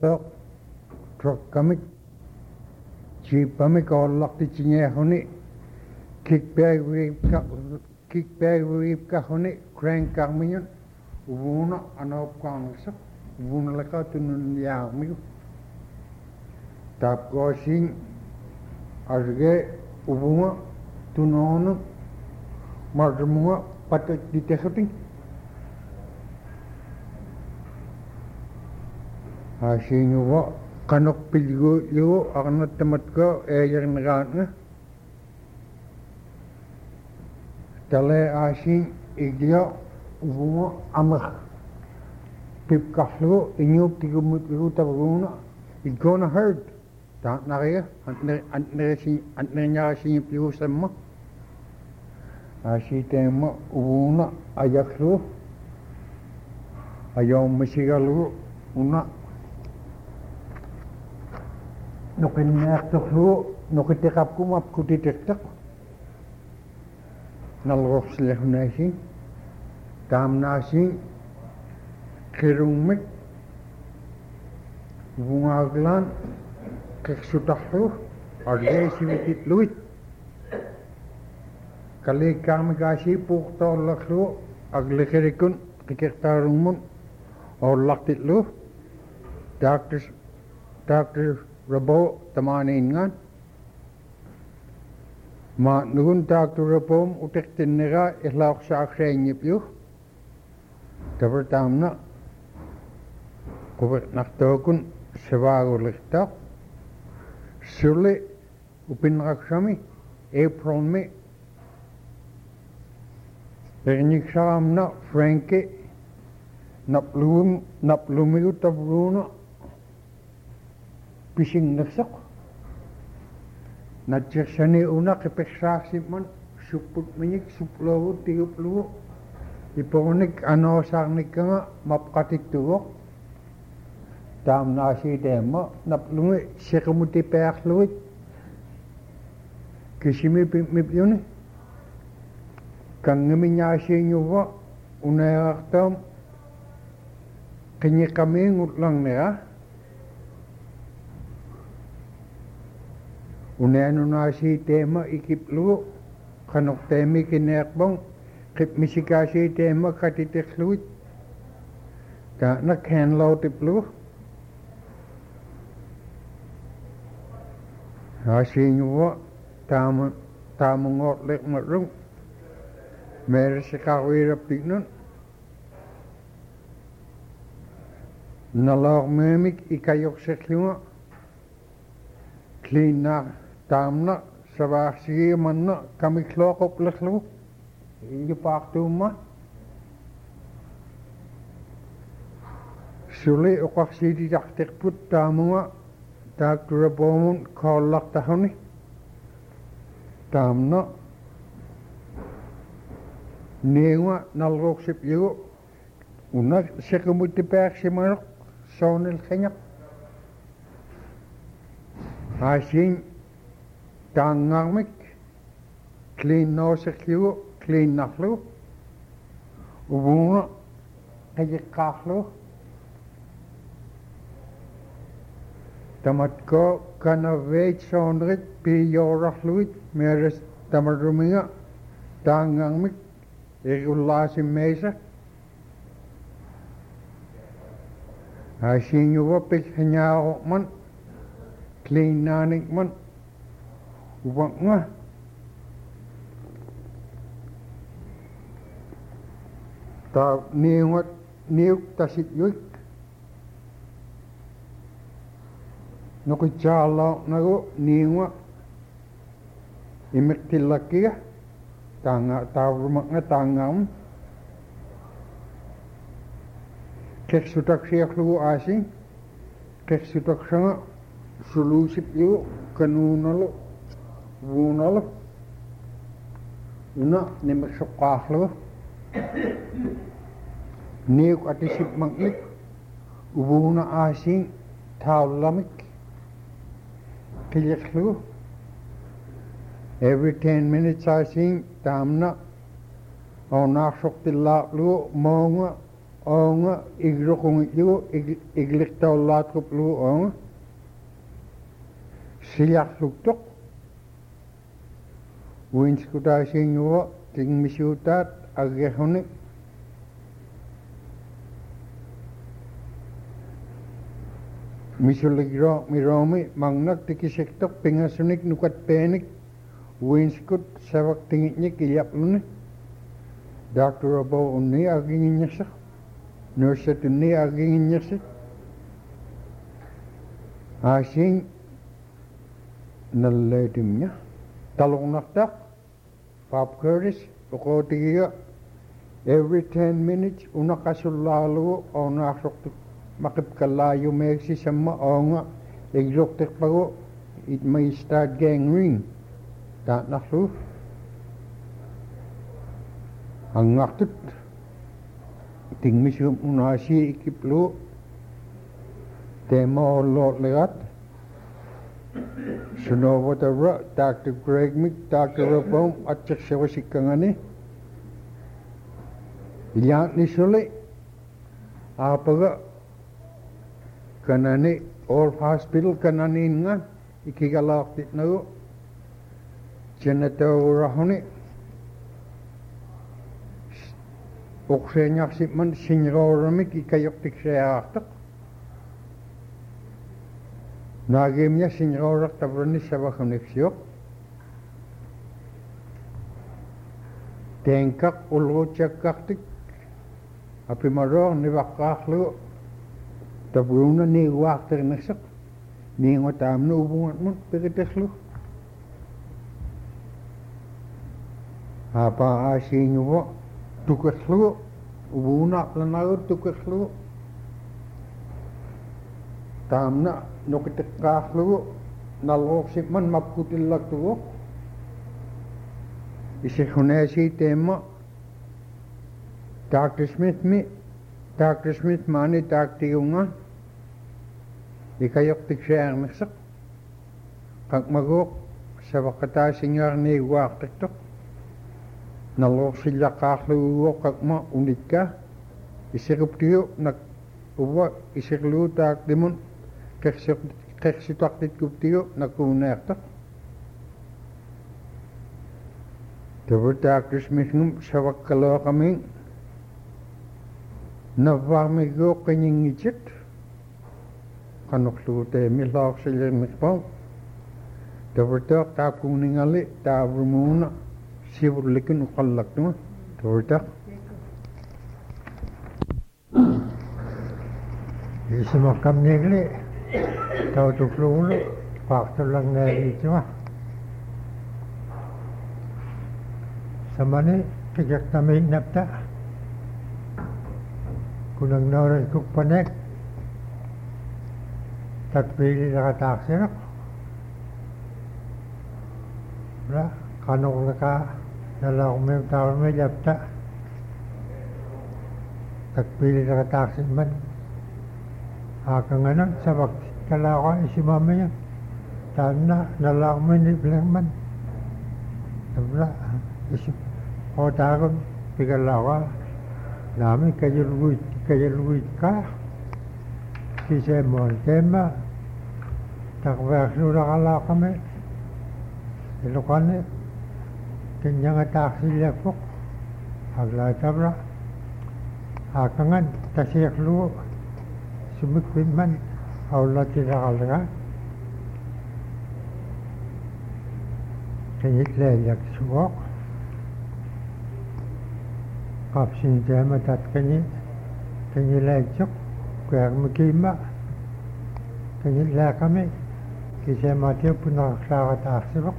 So, trokkamik, cheapamik ollakti chinyehoni, kickbag riipkahoni, crankkarmingan, uvuuna anaopkaangsak, uvuunalaka tunnun yaarmigu. Taapkoasiin arge uvuunga tunoonu marmunga patat ditehati. Asiinguwa kanok pilgu arnattamatko eeyarneraatnga tale asiin igya uvuunga amar pipkarlugu inyup tigumutlugu tabaruuna it's gonna hurt taatnaria antnernyarasiingipligu samma asiiteemma uvuuna ajaklugu ayommasigalugu una nuqinniartorlugu nuqitiqapkum apkutitirtaq nalruqsillahunaasiin taamnaasiin qirungmik uvuungaaglaan qiqsutarlugu argeesivititluit kaliikkaarmikaasii puurtoorlarlugu agliqirikun qiqirtaarummun orlartitlugu Dr. Rabo tamaaniingaan maatnugun Dr. Raboom utiqtinniraa illaorsaaqsaanngipyu tavertaamna quvertnartookun savaagulirtaaq suli upinraksami Aprilmi erniksaraamna Franke naplumigu tavruuna pisinnersaq natjersani una qipiqsaarsimman supputminik supploogu tiguplugu iporunik anoosarnikkanga mapqatiktugoq taamnaasiiteemma naplumi siqumutipearlugit kisimi pimipyuni kangimiñaasiiñuva uneerartaam qiñiqamiingutlarnera uneanunaasiiteemma ikiplugu qanorteemi kineerpong qipmisikaasiiteemma qatitirlugit taana keenlautiplugu aasiiñuva taamungoorliqmarrung meerisiqaruiraptiknun naloormeemik ikayorserlunga kliinnaar taamna savaarsigiimanna kamikluaquplerlugu igipaartuumma suli uqarsiititartiqput taamunga taakturapoomun koollartahuni taamna niunga nalruuqsipyugu una siqumutipearsimaruq soonilqiñaq aasiin taangaarmik kliinnooserlugu kliinnarlugu uvuunga qayiqqaarlugu tamatko kanaveit soonrit piiyoorarlugit meeres tamaruminga taangaarmik irulaasimmeisa aasiiñuva pilhiñaaruqman kliinnaanikman uvanga taa niuk tasitjuik nuqitsaarlaornagu niunga imiqtillakkiga taavrumaqa taangaarmun qeqsutaksiarlugu aasiin qeqsutaksanga suluusiplugu kanuunalu uvuunalu una nimiqsoqqaarlugu niuk atisipmaqnik uvuuna aasiin taullamik qiyiqlugu every 10 minutes aasiin taamna onaarsortillaarlugu moonga onga igrokungitligu igliktaulaatquplugu onga silarluktoq uinskutaasiinguva tingmisuutaat aggerhuni misuligro miromi mangnak tikisektoq pingasunik nukatpeenik uinskut savak tingitnik ilyapluni Dr. Abo unni aginginyasaq nurse tunni aginginyasaq asin nalleetimnya talunaqtaq Bob Curtis uqotigiga every 10 minutes unaqasullaalugu onaarsortuk maqipkallaajumeeksi samma oonga igroktiqpagu it may start gangrene taatnarlu angaqtut tingmisum unaasi ikiplu temoolloorlegat sunovotara Dr. Greg Mick Dr. Rabom atsersewasikangani ilyaatnisuli aapaga kanani all hospital kananinga ikigalaaqtitnagu janatawrahuni uqseñarsiman sinjooramik ikayoktikseaartaq naagiimya sinjoorartavrani savahuniksiuq teenkaq ulruutsakkaqtik apimaroor nivaqqaarlugu tavruna niiguaarternersaq niingutaamna uvungatmun piqiterlu apa aasiinguva tukerlu uvuna planagu tukerlu taamna nokiteqqaarlugu nalruursipman mapkutillaktugu isirhunaasi teemma Dr. Smith maani taaktigunga ikayoktiksearnersaq qaqmaguuq savaqataasinngaarniiguaartartoq nalluursillaqaarluguuq qaqma unikka isiruptigu nak uva isirluu taaktimun qersituartitkuptigu nakuuneartaq tavu Dr. Smithngum savakkalooqamiin navvaarmiguuq qiningitsit qanorlugu teemillaorsillernerpau tavutaq taapkuuningali taavrumuuna sivurlikun uqallaqtuma tavutaq isimaqqamniigli tautuklugulu qaartullarnaaliituma samani qiqaqtamiinnapta kunangnaurakukpanek tatpiililaqataarsiruq ra qanorlaka nalaormiu taarmilapta tatpiililaqataarsimman aakanganan savak kalaaqa isimamaya taanna nalaormini bilangman tabla isim qotaagun pikalaaqa naami kajulguitkaa kisemoon teemma taqveerluulaqalaaqami iluqani kinñangataarsillapuq aglaatabra aakangan tasiiqlugu sumikpimman aullatilaqalaga kiñitleellaksuoq qapsinteema tatqini kiñilaitsuq kuarmikiimma kiñillaaqami kiseemaatiup punaraqsaaqataarsiluq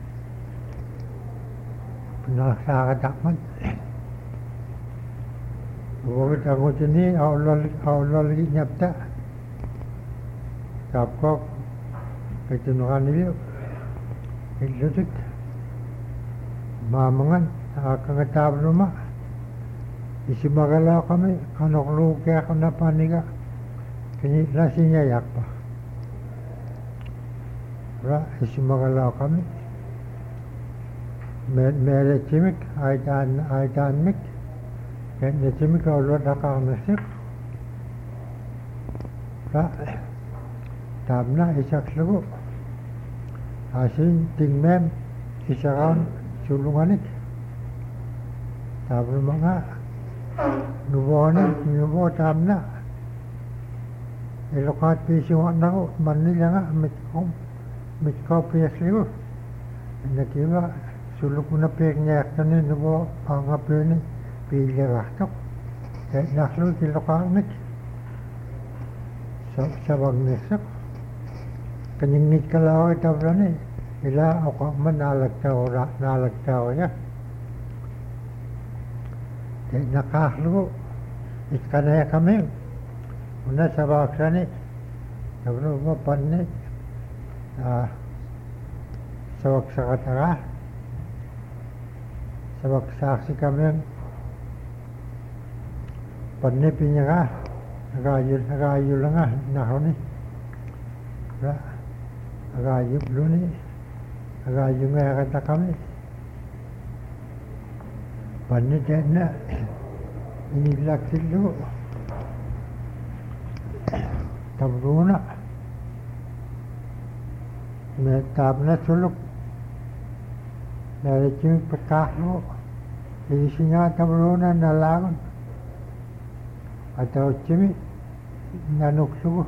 punaraqsaaqataqman uuvit angutini aullaligiñapta kaapkoq kitunuqaniliu illutik maamangan aakangataavluma isimagalaaqami qanorluukiaqunapaniga kiñitlasiñayaqpa ra isimagalaaqami meeletsimik aitaanmik نتمك أولاد أقام نسك تابنا إشاكلو عشان تنمم إشاكان شلونك تابنا مغا نبو تابنا الوقت بيشوان نغو مني لنا متكو بيسلو نكيبا سلوكنا بيغني أكتني نبو أغا بيني بيلي راحتو نخلو كيلوقانك سبق نسك كنينيت كلاوي تبرني إلا أقوم من نالك تاو يا نقاخلو إتكنا كمين ونا سبق سني تبرو ما بني سبق سكترا سبق ساكسي كمين بني بينيغا agayul nga nahroni ra agayul luni agayul nga kata kami panni tena ini laktilu tabruna me tabna suluk dari cing pekahlu isinya tabruna nalagun atau cimi nanuk sugu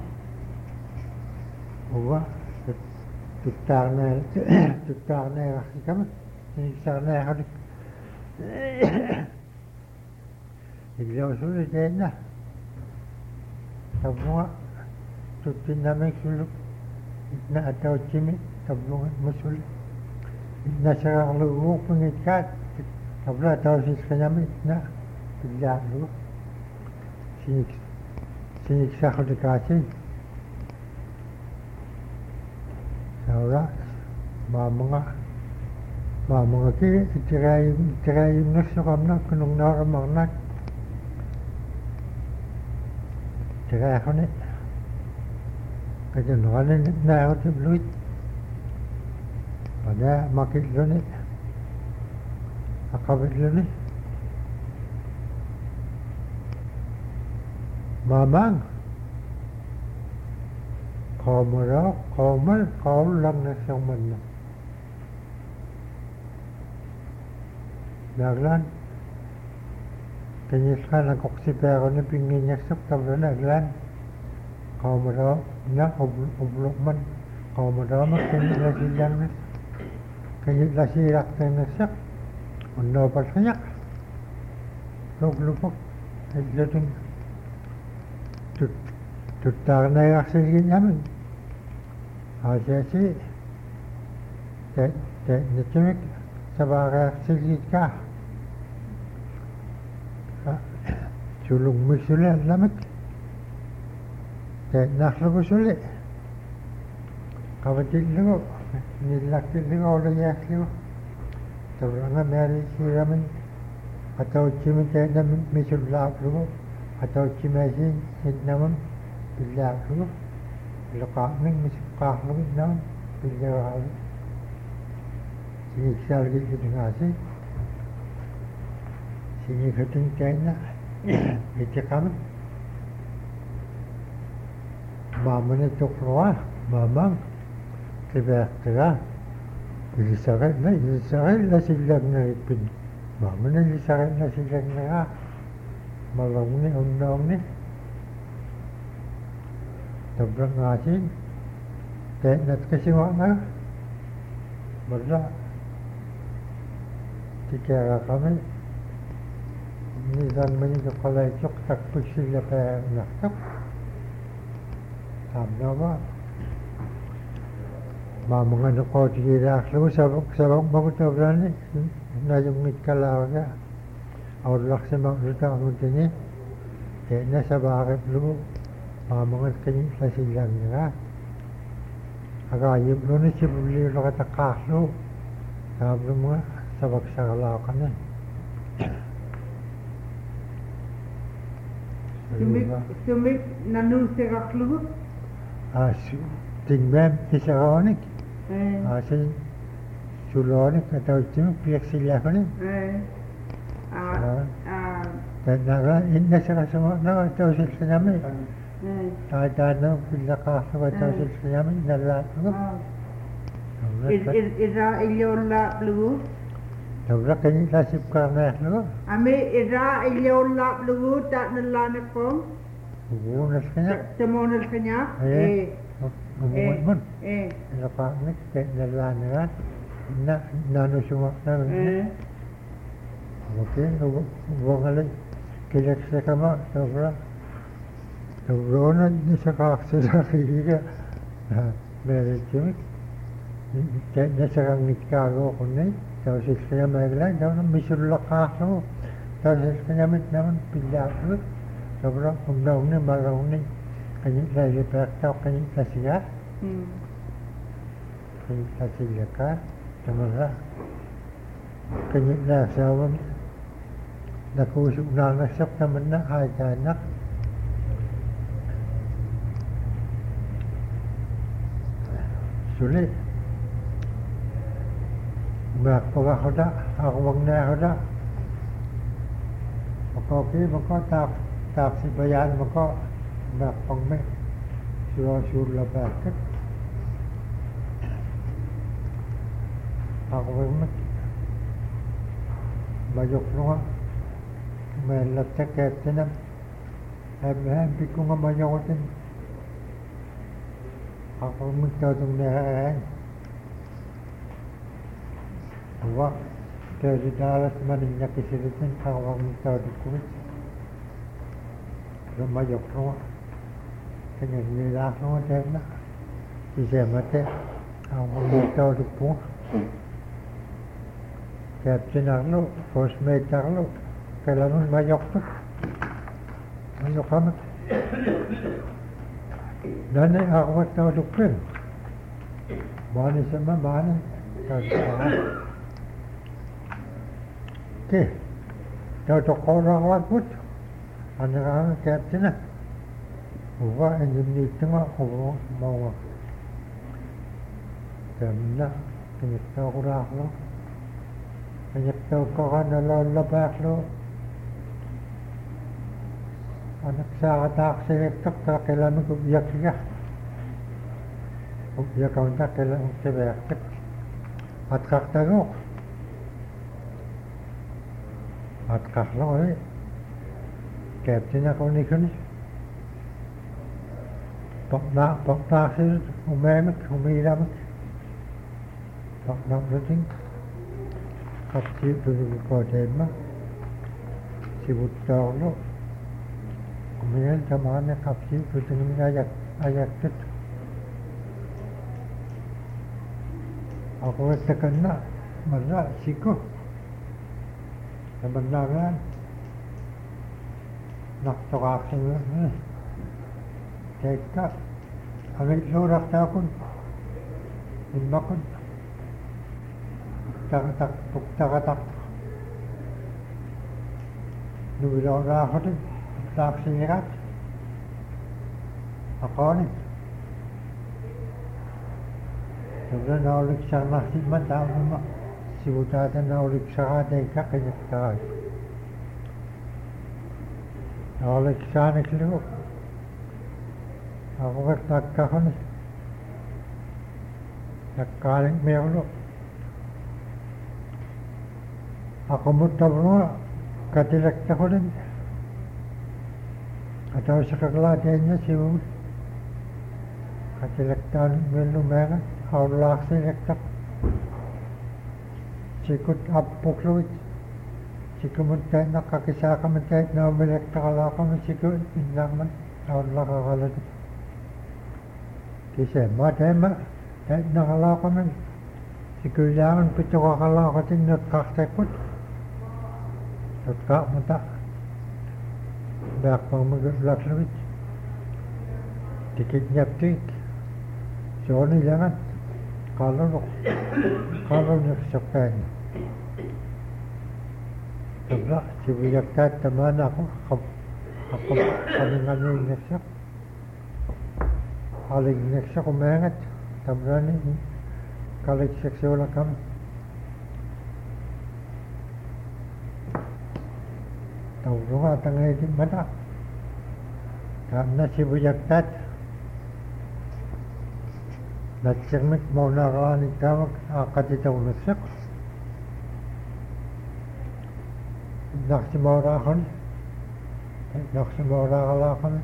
uwa tutarne kami tutarne hari iglo sulu tena tabunga tutiname sulu na atau cimi tabunga musul na sarang lu pengikat tabla atau siskanyami na tidak lu sinik sakho de kasi saura mga ki tiray nagsukamna kunong naramagnak tiray ako ni kaya nakanin na ako tibluit pada makitlo ni akabitlo ni Mamang Kau lang na siyang man na Naglan Kanyis ka ng koksipero na pinginyaksap Tabla naglan Kau maraw na oblok man Kau maraw magkanyit na silang na Kanyit na sirak na nasak Undo pa sanyak Lupok Naglating tuttarna yaxsilginyamin asasi netimik sabaaqaaqsilgitka sulungmisuli allamik naxlugusuli qavatillgu nillaktilligu olagiaqligu tavranga mearisiiramin qatauchimin tenamin misullaaqlugu atau cimasin namun bila aku lekak ni misukah lagi namun bila aku sini sel gitu dengan si sini keting kena itu kami mama ni tok luar mama tiba-tiba disarai nasi lagi pin mama ni disarai nasi lagi malam ni undang ni tabrak ngasin nak kasi mana berla tikara kami ni zaman ni kalau cok tak pusing lepas nak tak tamna ba mamangan ko tira lu sabak bagus tabrani na yung mitkala ga Allah sebab kita mungkin ni sebab lu mamangan kini masih lagi lah agak ibu lu ni sebuli lu kata kahlu sebab lu sebab segala kan ni Sumik nanu segaklu tinggal isaronik asin sulonik atau cuma pihak silah kan تناغا إن سرسما نغا توصل سنامي تعدانا في اللقاء توصل سنامي نلا إذا إليون لا بلو تبرا كني لا سبكارنا لو أمي إذا إليون لا بلو تنلا نكون وون الخنيا تمون الخنيا إيه من إيه اللقاء نك نلا نغا نانو شما نغا ممكن وغلي كذا كما تبرونا نسقى سلاخيك مالكيك نسقى متكارو كني توصل كنا مغلا دون مشر لقاحه توصل كنا متنام بالله تبرا كنا مالوني كني لا يبقى كني تسيا كني تسيا كا تمرا كني لا سوام نكوش نانا سبنا منا هاي كانك سولي ما قوا هذا أقومنا هذا مكوكي مكو تاك سبيان مكو ما قومي شور لباك أقومك ما يقولون ما لتكت تنام هم بيكون ما يوتن أقول متى تمنع هو تجدالت من يكسرتن أقول متى تكون لما يقولون كن يلاقون تنا يسمته أقول متى تكون كابتن أغلو فوش ميت أغلو كلامون ما يقطع ما يقامك لأن أغوات تودكين ماني سما ماني كي تودكون أغوات بوت أنا أنا كابتنا هو إن نيتنا هو ما كمنا كنتاغ راحلو كنتاغ كغانا لا باحلو أنا ساعة تاخذ تقطع كلامك بيكفيه وبيكون كلامك تبعك أتقطعه أتقطعه كابتن كوني كوني بقطع خير أمامك أميرامك بقطع رتين قصير بالقدامة سيبوت تاغلو من الزمان قبسي فتنين آيات أقول تكنا مرة سيكو تمنى غان نقطع خير تيكا أغير لو رختاكن إما كن تغتق نبيلو راحتن تاكسيرات أقولي تبرا ناولك شغلة ما تعلم سيبوتات ناولك شغلة ديكا قيد كاي ناولك شانك لو أقولك تاكهني تاكالك ميولو أقوم تبرا كتلك تقولين atau sekelatiannya sibuk katilektan melu merah Allah selektak sikut apuk luit sikumuntai nak kakisa kamuntai na melektak Allah kamu sikut indang man Allah kalat kisah madema tak nak Allah kamu sikulangan pitok Allah katin nak kaksekut tak mata Back from Lakshmit, ticket yaptık, sonra jangan kalau nyeksepkan, sebab sibujakta teman aku paling nyeksep, paling nyeksep kumengat, teman ini kalau seksual kami. taurunga tangay di mana karena si bujaktat natsimik mau nakaan ikaw akatitaw nasak naksimawrakon naksimawrakalakon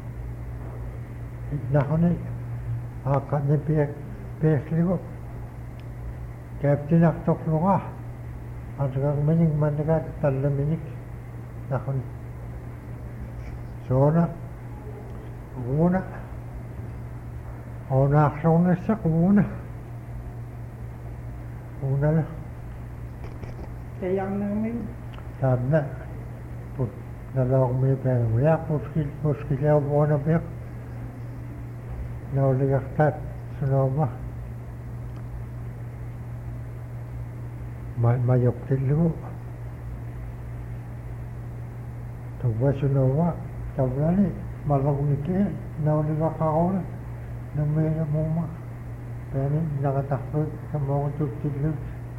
nakon akat ni piyakliwo kaptinak toklunga at kang mining manikat talaminik nakon sona una nakasong nasak una lah Kayang namin. Tama. Nalawag mo yung pera mo. Yak, muskilyaw mo na biyak. Nauligaktat. Sunoma. Mayok tilo. Tugwa sunoma. Tablani. Malagumiki. Nauligak ako na. Namaya mo ma. Pero nakatakot sa mga tutilo.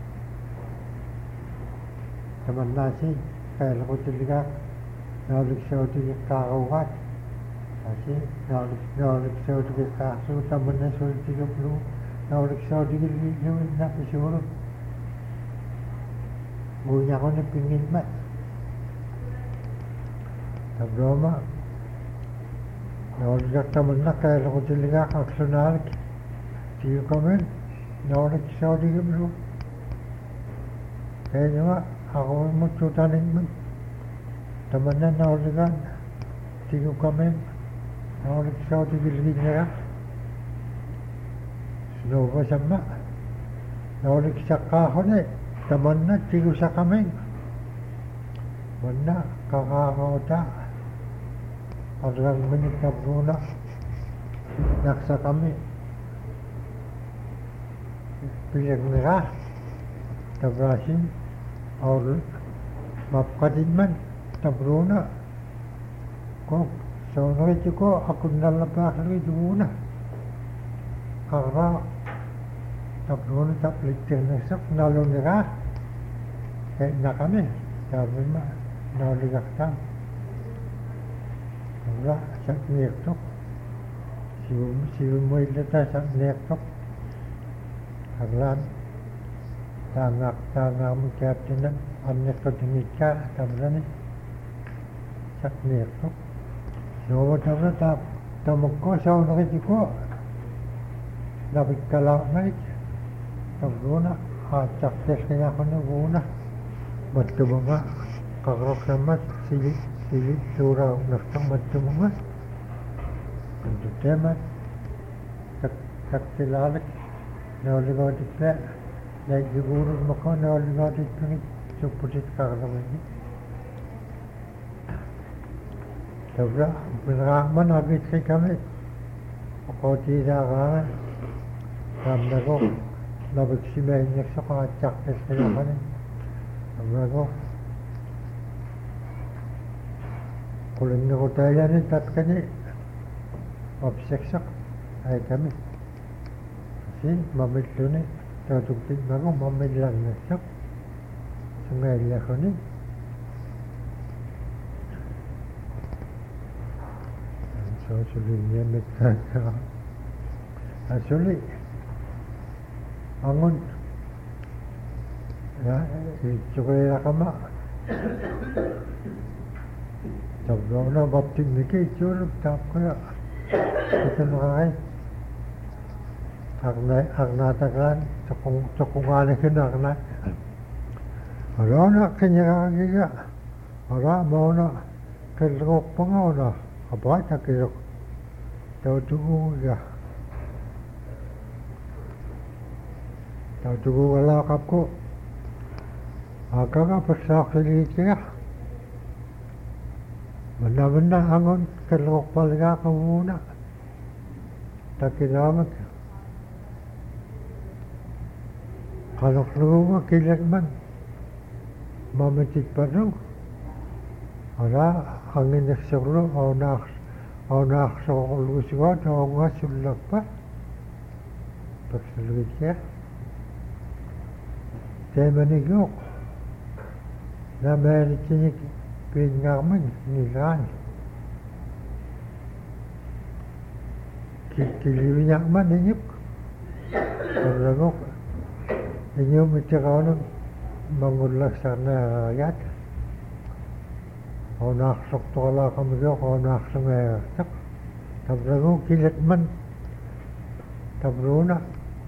Teman nasi, kaya ko talaga naulik sa utik kakawat. Kasi naulik sa utik kaso, teman na sa utik kaplo, naulik sa utik yung napisuro. Bunya ko na pingin mat. Tabroma, naulik sa teman na kaya ko talaga kaksunalik. Tiyo kami, naulik sa utik kaplo. Kaya naman, ako mo tutanin mo. Taman na nauligan. Tigo kami. Naulig sa tigilgin niya. Sunoba sama. Naulig sa kahon eh. Taman na tigo sa kami. Man na kakakauta. Arang minik na bruna. Naksa kami. Pilag nila. Tabrasin. और mapkadin man tabruna ko sono ko akundal pa kali duna kara tabruna taplikter nasak nalo nira na kami sabi ma naligak tam ora sak niektok siu mo ilata sak niektok aglan tangak mo kapten amne ko dinika tamrani sakne ko no tamra tamko sa ono ko nabikala nai tamrona chak tes kaya ko na una batto mga kagrok sama sili sura nastang batto mga itu tema tak tilalak no ligo dikla Like the guru makan all got it to so put it karlamani. Tabra Brahman habit se kame. Koti daga ramdago nabiksi me nekso ka chak se kane. Ramdago kulinne ko tayani tatkani obseksak ay kami. Sin mamitune Tatuktik bago mamidlang nasak sungai lakoni so sulinya metaka asuli angon ya chokolate kama tabrona baptik niki chuluk tap kaya kita makai Agna tagan cakungan kena agna. Orang kenya giga. Orang mau na kelok pangau na. Apa tak kelok. Tahu tu ya. Tahu tu kalau kapku. Agak persak lagi kaya. Benda-benda angon kelok palga kamu na. Tak kira Kalau keluar kilat man, mamatik parang, ada angin eksorlo, awnak sorlo suat, awnak sulak pa, perseluit ya. Tema ni gok, na meron tinik pingaman nilan kiliwinya man inyuk Rangok inyuk mitikaw mangulak sana yat o naksak to kala kami o naksak sak tabrangok kilit man tabruna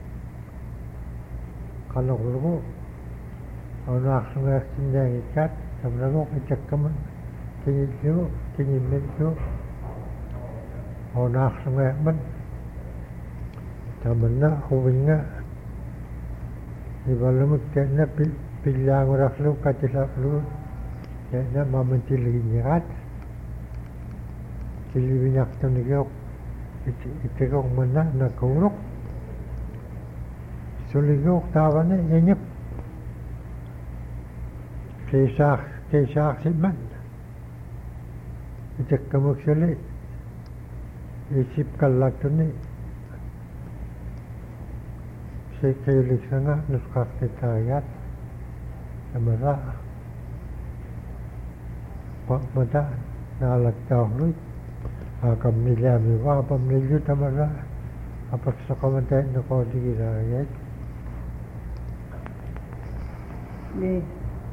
kalok o naksak sindang ikat tabrangok itakaman kinit kinimit o naksak man tamanna huwinga ibalamut kena pilang raklu katilaklu kena mamantilingirat kiliwinyak tanigok itikok mana nakurok suligok tawane yenyep kesak siman itikkamuk sulit isip kalak tuni Sekali sana nuskak kitayat Amara Pak mada Nalak dahulu Akam nilami wa Apam nilu tamara Apak sakamantai Nakodi kitayat Ni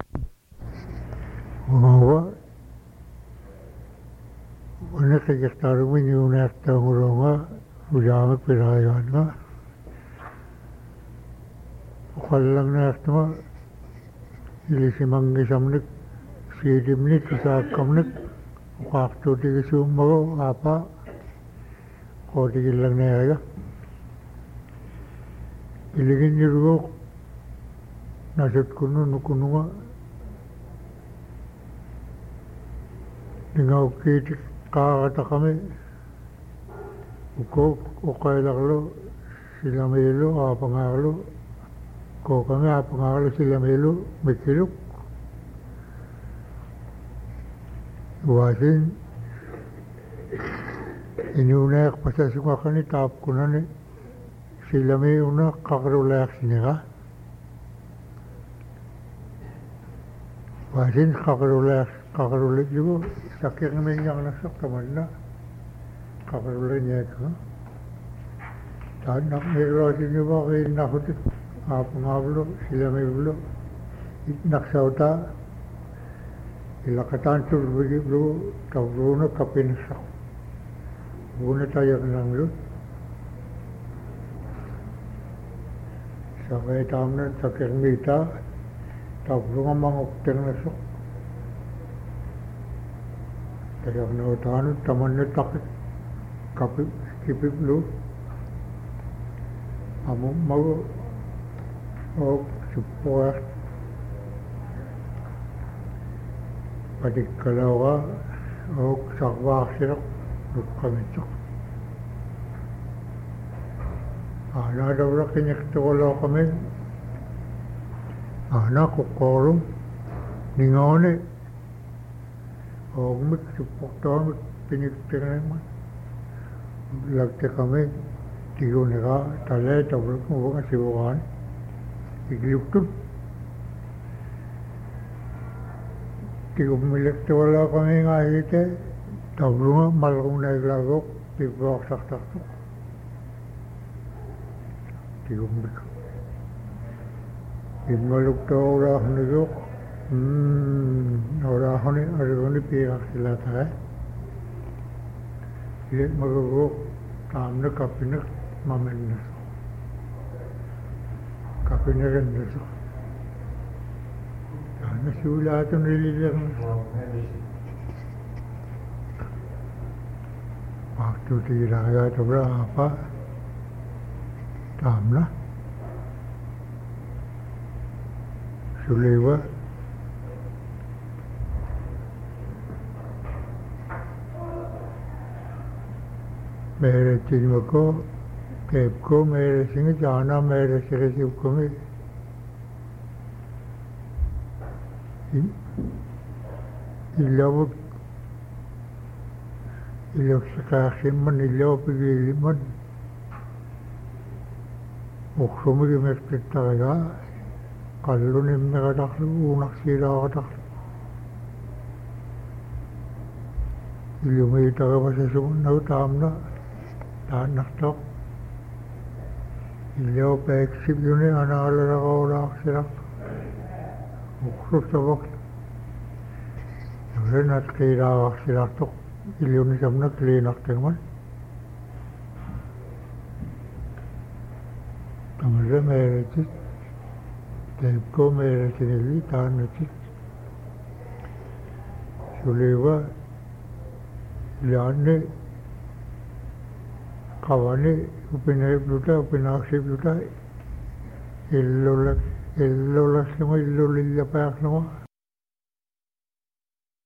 Umawa Wana kajiktaru Minyunak tanguronga Ujamak pirayan nga Kallang na ektima ilisimang isamnik sidimnik isakamnik waktu tigisumbago apa kodi ilang na yaga iligin nirugok nasat kuno nukununga ningaw kiti kakata kami uko ukailaklo sila maylo apangaklo ko kami apangakalo sila melo mikilok wasin inunak pasasukakan ni tap kunan sila may una kakarulayak siniga wasin kakarulayak juga sakit may yang nasak taman na kakarulayak niya ka tanak may rosin niya ba kayo nakutik Apangablo, sila may ulo, naksauta, ilakatan tulbigiblo, tabruna kapinsak. Buna tayo ng lut. Sabay tamna takirmita, tabruna mangukter na sok. Tayo nautano, taman na takit, kipiblo. Amo mago, o support padikalawa o sakwaksirok nukamitok nadawra kinyaktukulo kami kukorum ningone o mik support piniktiran lagte kami tigunika tale tabruk mo sibukan Igliptun. Tigumilek wala kami nga hite. Tabrunga malakong naglagok. Tigwak saktak-tuk. Tigumilek. Imaluk to wala nagok. Wala ko ni arigoni piyak sila tayo. Ilit magagok. Tamna kapinak mamennas. Kapinirin dito. Nasula ito nililang. Waktu tira kaya ito berapa? Tamna. Sulewa. Mere cinma ko Cape को मेरे सिंह जाना मेरे सिरे शिव को में ilok sakasiman ilaw pigiliman uksumi kimektittaga kallunim megataklu unak sila kataklu illumiitaqavasasumun taamna taannartoq illiopeeksivluni anaalaraqaulaaqsilaqtu uqsustavoq nurenat qiilaaqarsilartoq illiunisamnak liinartigman tamarra meeratit taipko meeratinilli taannatit suliva lianni qavani upinaaksivluta illullaslunga illullillapaaqlunga